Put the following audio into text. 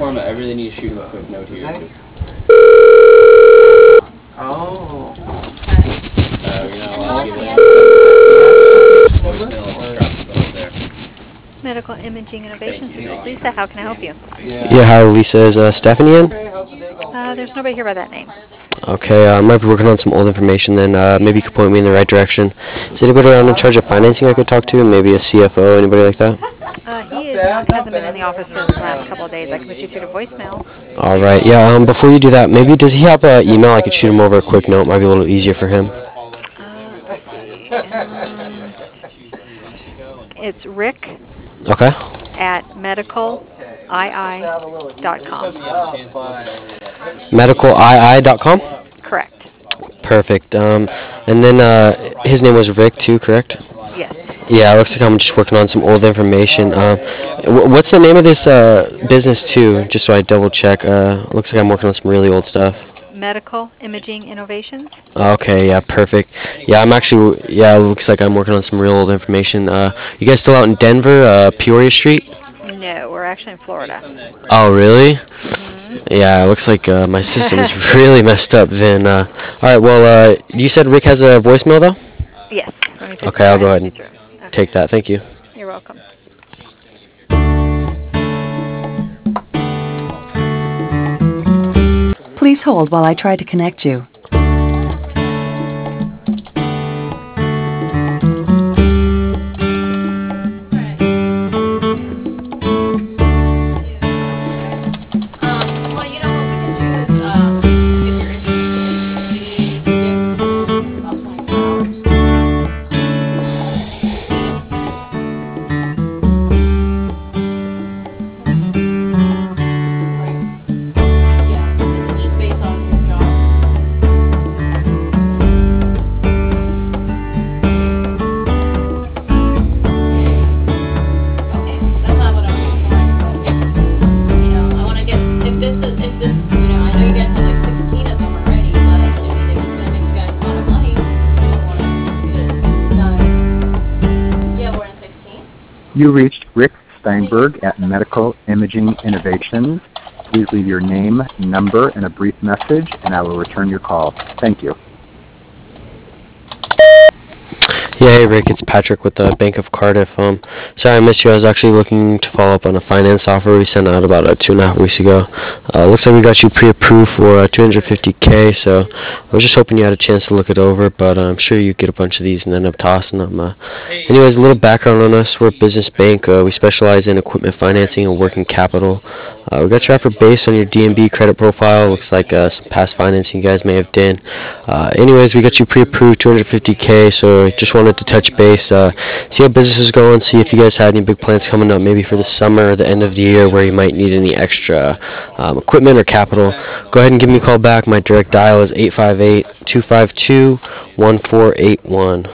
forma. I really need to shoot him a quick note here. Oh. Medical Imaging Innovations. This is Lisa. How can I help you? Yeah, hi, Lisa. Is Stephanie in? There's nobody here by that name. Okay, I might be working on some old information then. Maybe you could point me in the right direction. Is anybody around in charge of financing I could talk to? Maybe a CFO, anybody like that? Hasn't been in the office for the last couple of days. I can put you through to voicemail. All right, yeah, before you do that, maybe does he have an email? I could shoot him over a quick note. Might be a little easier for him. Let's see. It's Rick Okay. at medicalii.com. Medicalii.com? Correct. Perfect. And then his name was Rick too, correct? Yes. Yeah, it looks like I'm just working on some old information. What's the name of this business too? Just so I double check. Looks like I'm working on some really old stuff. Medical Imaging Innovations. Okay, yeah, perfect. Yeah, it looks like I'm working on some real old information. You guys still out in Denver, Peoria Street? No, we're actually in Florida. Oh, really? Mm-hmm. Yeah, it looks like my system is really messed up then. All right, well, you said Rick has a voicemail though? Yes. Okay, I'll go ahead and take that. Thank you. You're welcome. Please hold while I try to connect you. You reached Rick Steinberg at Medical Imaging Innovations. Please leave your name, number, and a brief message, and I will return your call. Thank you. Yeah, hey Rick, it's Patrick with the Bank of Cardiff. Sorry I missed you. I was actually looking to follow up on a finance offer we sent out about 2.5 weeks ago. Looks like we got you pre-approved for $250K, so I was just hoping you had a chance to look it over, but I'm sure you get a bunch of these and end up tossing them. Anyways, a little background on us. We're a business bank. We specialize in equipment financing and working capital. We got your offer based on your DNB credit profile. Looks like some past financing you guys may have done. Anyways, we got you pre-approved $250K, so just wanted to touch base, see how business is going, see if you guys had any big plans coming up, maybe for the summer or the end of the year where you might need any extra equipment or capital. Go ahead and give me a call back. My direct dial is 858-252-1481.